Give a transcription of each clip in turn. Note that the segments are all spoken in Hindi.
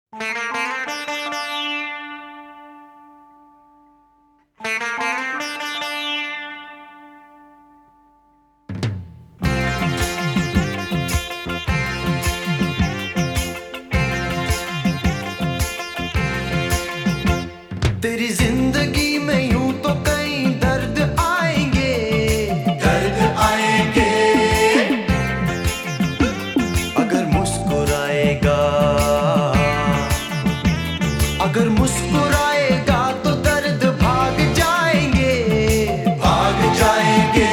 तेरी जिंदगी में यूं तो कई दर्द आएंगे, दर्द आएंगे। अगर मुस्कुराएगा, अगर मुस्कुराएगा तो दर्द भाग जाएंगे, भाग जाएंगे।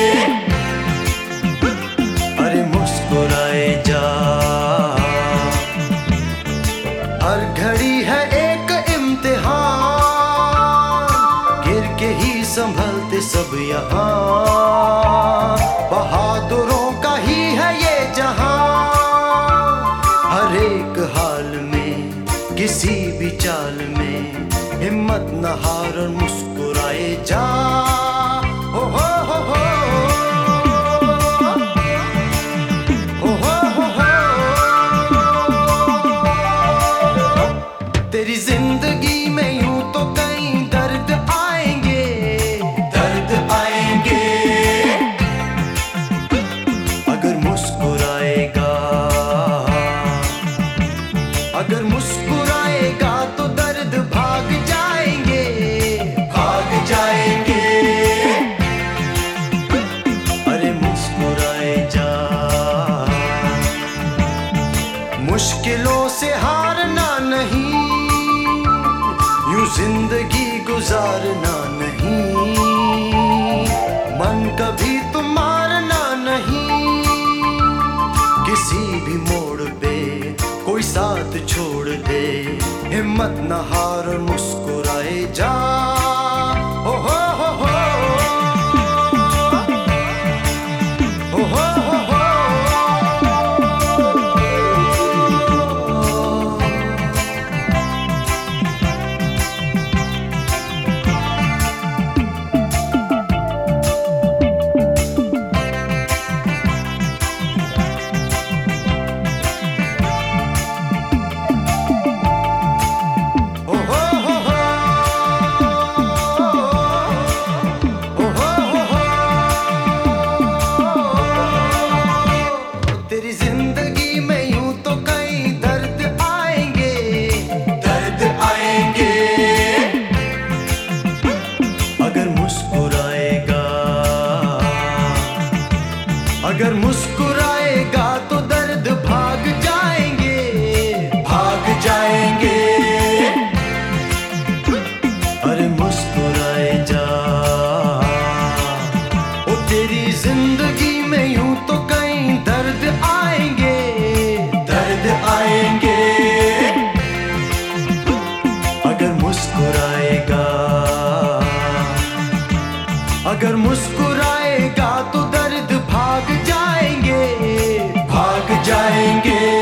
अरे मुस्कुराए जा, हर घड़ी है एक इम्तिहान, गिर के ही संभलते सब यहाँ। बहादुरों का ही है ये जहां, हर एक हाल में किसी भी चाल में हिम्मत न हार और मुस्कुराए जा। हो हो हो हो, हो हो हो हो। तेरी जिंदगी में यूं तो कई दर्द आएंगे, दर्द आएंगे। अगर मुस्कुराएगा, अगर मुस्कुराएगा तो दर्द भाग जाएंगे, भाग जाएंगे। अरे मुस्कुराए जा, मुश्किलों से हारना नहीं, यूं जिंदगी गुजारना नहीं। मन कभी तो मारना नहीं, किसी भी मोड़ पे कोई साथ छोड़ दे। हिम्मत न हार और मुस्कुराए जा। हो हो हो हो, हो हो हो हो। तेरी जिंदगी में यूं तो कई दर्द आएंगे, दर्द आएंगे। अगर मुस्कुराएगा, अगर मुस्कुराएगा तो दर्द भाग जाएंगे, भाग जाएंगे। अरे मुस्कुराए जा, ओ तेरी जिंदगी में यूं तो कई दर्द आएंगे, दर्द आएंगे। अगर मुस्कुराएगा, अगर मुस्कुराएगा तो दर्द भाग जाएंगे, भाग जाएंगे।